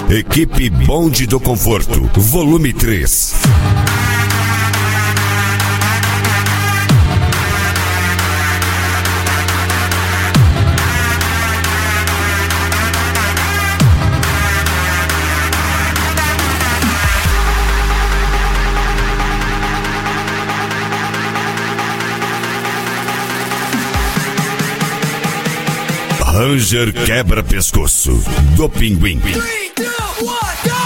Equipe Bonde do Conforto, volume 3. Ranger quebra-pescoço do Pinguim. 3, 2, 1, go!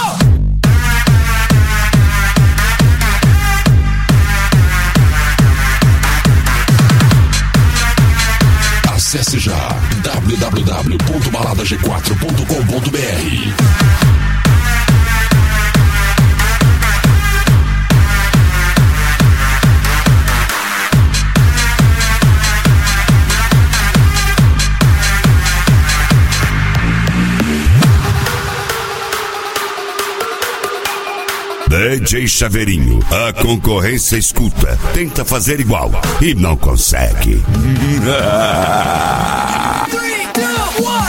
Acesse já www.baladag4.com.br. DJ Chaveirinho, a concorrência escuta, tenta fazer igual e não consegue. 3, 2, 1, go!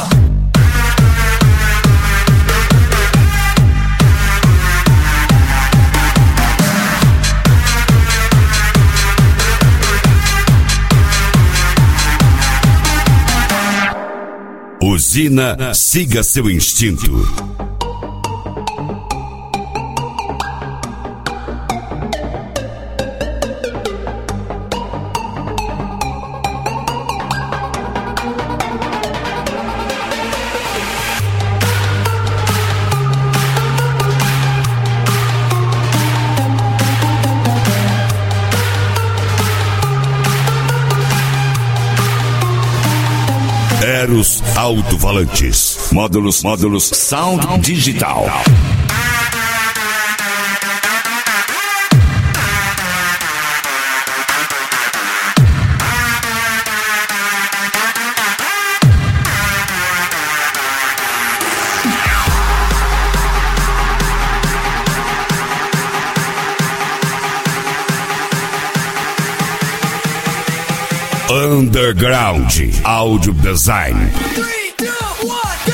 Usina, siga seu instinto. Eros Alto-Falantes. Módulos Sound Digital. Underground Audio Design. 3, 2, 1, go!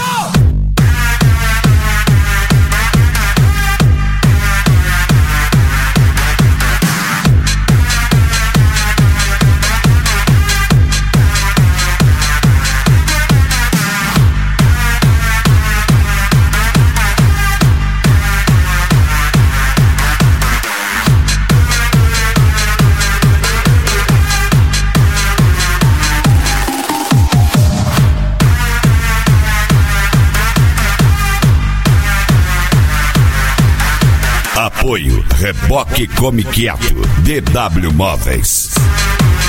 Apoio Reboque Come Quieto, DW Móveis.